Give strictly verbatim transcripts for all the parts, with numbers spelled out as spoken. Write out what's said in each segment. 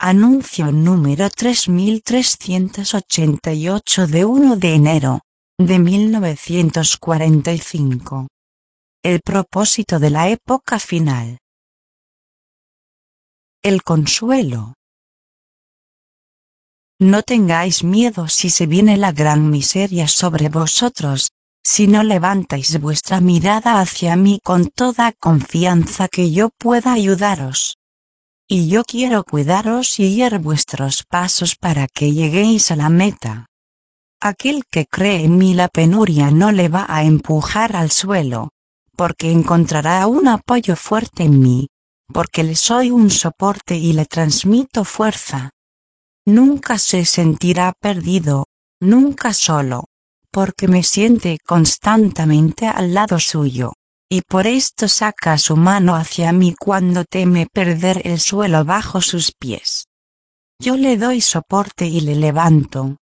Anuncio número tres mil trescientos ochenta y ocho de uno de enero de mil novecientos cuarenta y cinco. El propósito de la época final. El consuelo. No tengáis miedo si se viene la gran miseria sobre vosotros, si no levantáis vuestra mirada hacia mí con toda confianza que yo pueda ayudaros. Y yo quiero cuidaros y guiar vuestros pasos para que lleguéis a la meta. Aquel que cree en mí, la penuria no le va a empujar al suelo, porque encontrará un apoyo fuerte en mí, porque le soy un soporte y le transmito fuerza. Nunca se sentirá perdido, nunca solo, porque me siente constantemente al lado suyo. Y por esto saca su mano hacia mí cuando teme perder el suelo bajo sus pies. Yo le doy soporte y le levanto.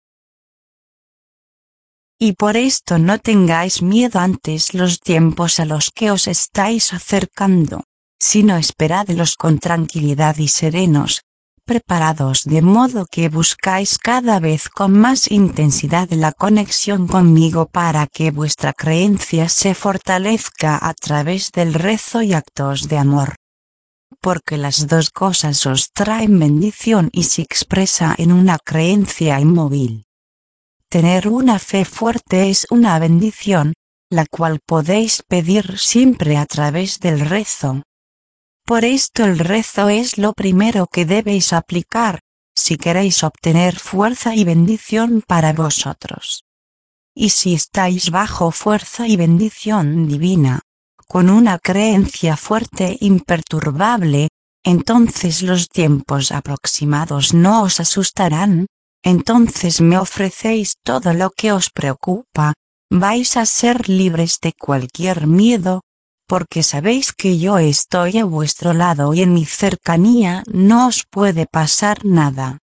Y por esto no tengáis miedo ante los tiempos a los que os estáis acercando, sino esperadlos con tranquilidad y serenos, preparados de modo que buscáis cada vez con más intensidad la conexión conmigo para que vuestra creencia se fortalezca a través del rezo y actos de amor. Porque las dos cosas os traen bendición y se expresa en una creencia inmóvil. Tener una fe fuerte es una bendición, la cual podéis pedir siempre a través del rezo. Por esto el rezo es lo primero que debéis aplicar, si queréis obtener fuerza y bendición para vosotros. Y si estáis bajo fuerza y bendición divina, con una creencia fuerte e imperturbable, entonces los tiempos aproximados no os asustarán, entonces me ofrecéis todo lo que os preocupa, vais a ser libres de cualquier miedo, porque sabéis que yo estoy a vuestro lado y en mi cercanía no os puede pasar nada.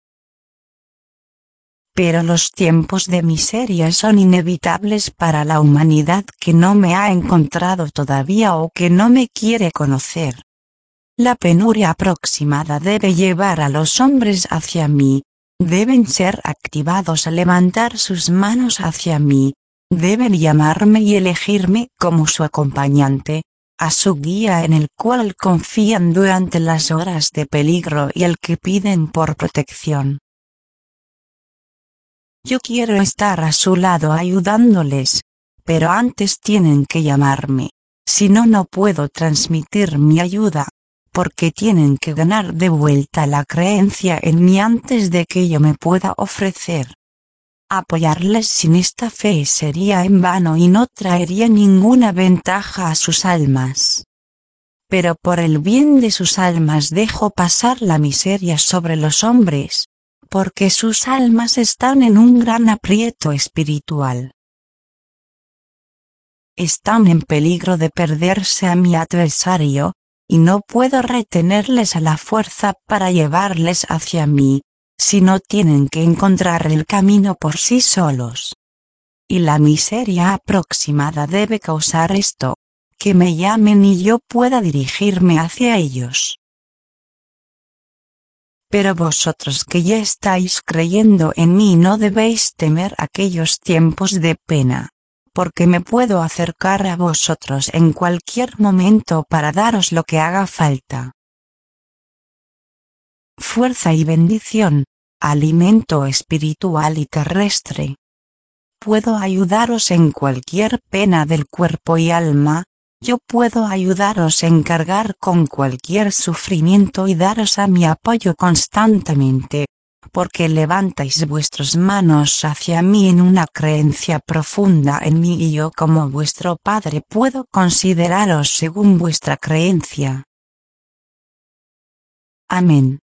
Pero los tiempos de miseria son inevitables para la humanidad que no me ha encontrado todavía o que no me quiere conocer. La penuria aproximada debe llevar a los hombres hacia mí, deben ser activados a levantar sus manos hacia mí. Deben llamarme y elegirme como su acompañante, a su guía en el cual confían durante las horas de peligro y el que piden por protección. Yo quiero estar a su lado ayudándoles, pero antes tienen que llamarme, si no no puedo transmitir mi ayuda, porque tienen que ganar de vuelta la creencia en mí antes de que yo me pueda ofrecer. Apoyarles sin esta fe sería en vano y no traería ninguna ventaja a sus almas. Pero por el bien de sus almas dejo pasar la miseria sobre los hombres, porque sus almas están en un gran aprieto espiritual. Están en peligro de perderse a mi adversario, y no puedo retenerles a la fuerza para llevarles hacia mí, si no tienen que encontrar el camino por sí solos. Y la miseria aproximada debe causar esto, que me llamen y yo pueda dirigirme hacia ellos. Pero vosotros que ya estáis creyendo en mí no debéis temer aquellos tiempos de pena, porque me puedo acercar a vosotros en cualquier momento para daros lo que haga falta. Fuerza y bendición, alimento espiritual y terrestre. Puedo ayudaros en cualquier pena del cuerpo y alma, yo puedo ayudaros en cargar con cualquier sufrimiento y daros a mi apoyo constantemente, porque levantáis vuestras manos hacia mí en una creencia profunda en mí y yo como vuestro Padre puedo consideraros según vuestra creencia. Amén.